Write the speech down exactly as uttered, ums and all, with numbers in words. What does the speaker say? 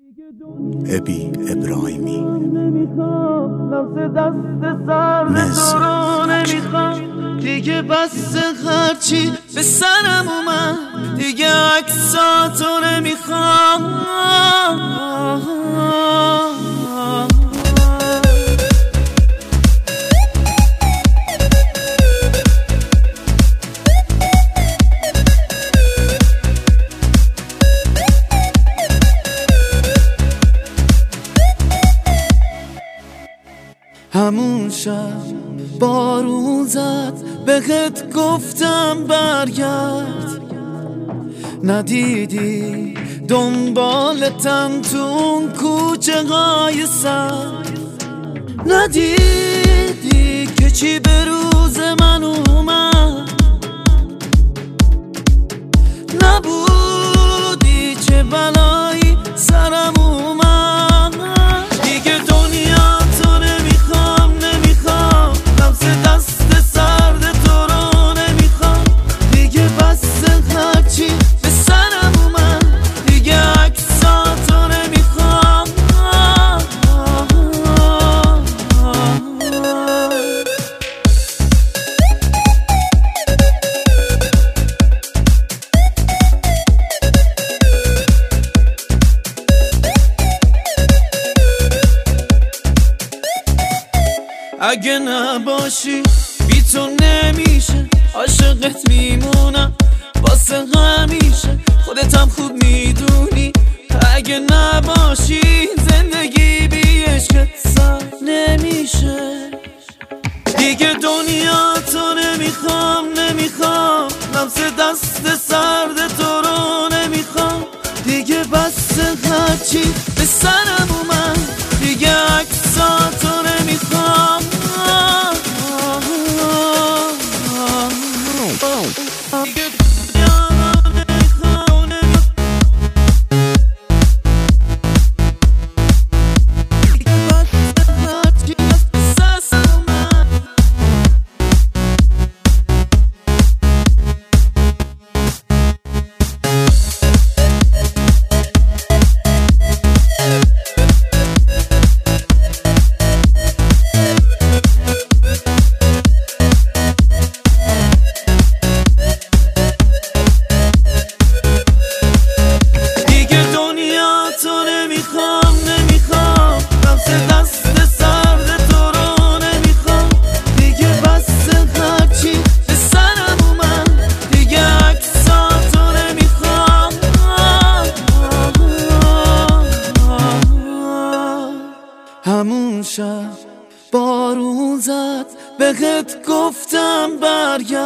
ابی ابراهیمی مصر دیگه بس هرچی به سرم اومد، دیگه عکساتو نمیخوام. همون شب بارون زد، بهت گفتم برگرد، ندیدی دنبالتم تو اون کوچه های سر، ندیدی که چی به روز من اومد، نبودی چه بلایی سرم اومد. دیگه دنیا تو نمیخوام، نمیخوام لمس دست سرد تو رو نمیخوام، دیگه بس هرچی به سرم اومد، دیگه عکساتو نمیخوام. اگه نباشی بی تو نمیشه، عاشقت میمونم واسه همیشه، خودتم خوب میدونی. اگه نباشی زندگی بی عشقت سر نمیشه. دیگه دنیا تو نمیخوام، نمیخوام لمس دست سرد تو رو نمیخوام، دیگه بس هرچی به سرم اومد، دیگه عکساتو نمیخوام. همون شب بارون زد، بهت گفتم برگرد،